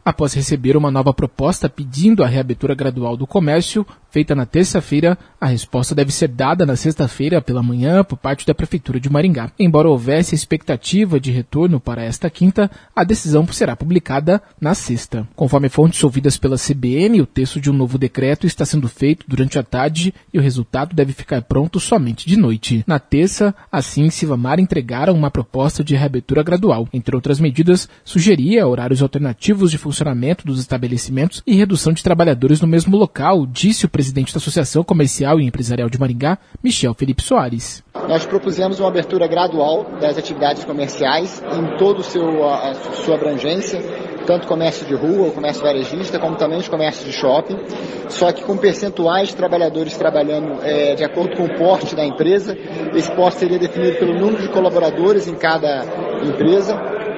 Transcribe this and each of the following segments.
Após receber uma nova proposta pedindo a reabertura gradual do comércio, feita na terça-feira, a resposta deve ser dada na sexta-feira pela manhã por parte da Prefeitura de Maringá. Embora houvesse expectativa de retorno para esta quinta, a decisão será publicada na sexta. Conforme fontes ouvidas pela CBN, o texto de um novo decreto está sendo feito durante a tarde e o resultado deve ficar pronto somente de noite. Na terça, a Cincivamar entregaram uma proposta de reabertura gradual. Entre outras medidas, sugeria horários alternativos de funcionamento dos estabelecimentos e redução de trabalhadores no mesmo local, disse o presidente da Associação Comercial e Empresarial de Maringá, Michel Felipe Soares. Nós propusemos uma abertura gradual das atividades comerciais em toda a sua abrangência, tanto comércio de rua, o comércio varejista, como também os comércios de shopping, só que com percentuais de trabalhadores trabalhando de acordo com o porte da empresa. Esse porte seria definido pelo número de colaboradores em cada empresa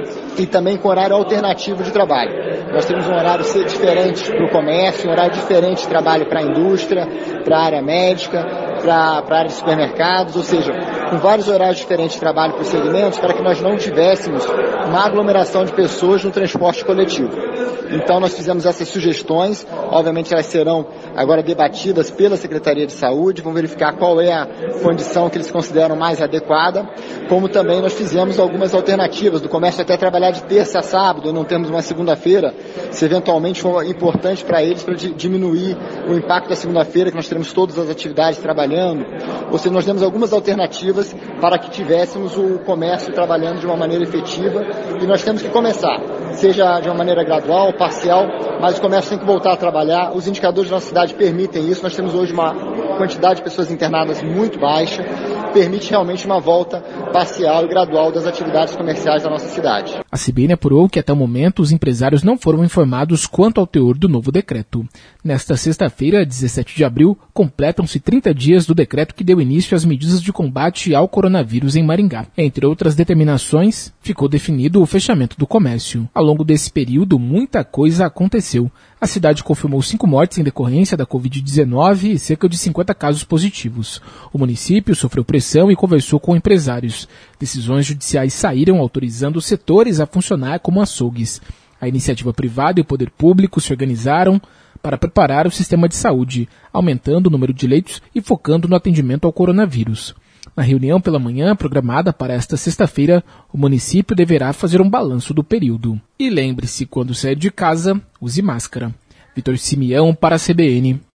e também com horário alternativo de trabalho. Nós temos um horário diferente para o comércio, um horário diferente de trabalho para a indústria, para a área médica, para a área de supermercados, ou seja, com vários horários diferentes de trabalho para os segmentos, para que nós não tivéssemos uma aglomeração de pessoas no transporte coletivo. Então nós fizemos essas sugestões, obviamente elas serão agora debatidas pela Secretaria de Saúde, vão verificar qual é a condição que eles consideram mais adequada, como também nós fizemos algumas alternativas, do comércio até trabalhar de terça a sábado, não temos uma segunda-feira, se eventualmente for importante para eles, para diminuir o impacto da segunda-feira, que nós teremos todas as atividades trabalhando, ou seja, nós temos algumas alternativas para que tivéssemos o comércio trabalhando de uma maneira efetiva, e nós temos que começar, seja de uma maneira gradual, parcial, mas o comércio tem que voltar a trabalhar. Os indicadores da nossa cidade permitem isso. Nós temos hoje uma quantidade de pessoas internadas muito baixa, permite realmente uma volta parcial e gradual das atividades comerciais da nossa cidade. A CBN apurou que até o momento os empresários não foram informados quanto ao teor do novo decreto. Nesta sexta-feira, 17 de abril, completam-se 30 dias do decreto que deu início às medidas de combate ao coronavírus em Maringá. Entre outras determinações, ficou definido o fechamento do comércio. Ao longo desse período, muita coisa aconteceu. A cidade confirmou 5 mortes em decorrência da Covid-19 e cerca de 50 casos positivos. O município sofreu pressão e conversou com empresários. Decisões judiciais saíram autorizando os setores a funcionar como açougues. A iniciativa privada e o poder público se organizaram para preparar o sistema de saúde, aumentando o número de leitos e focando no atendimento ao coronavírus. Na reunião pela manhã, programada para esta sexta-feira, o município deverá fazer um balanço do período. E lembre-se, quando sair de casa, use máscara. Vitor Simeão para a CBN.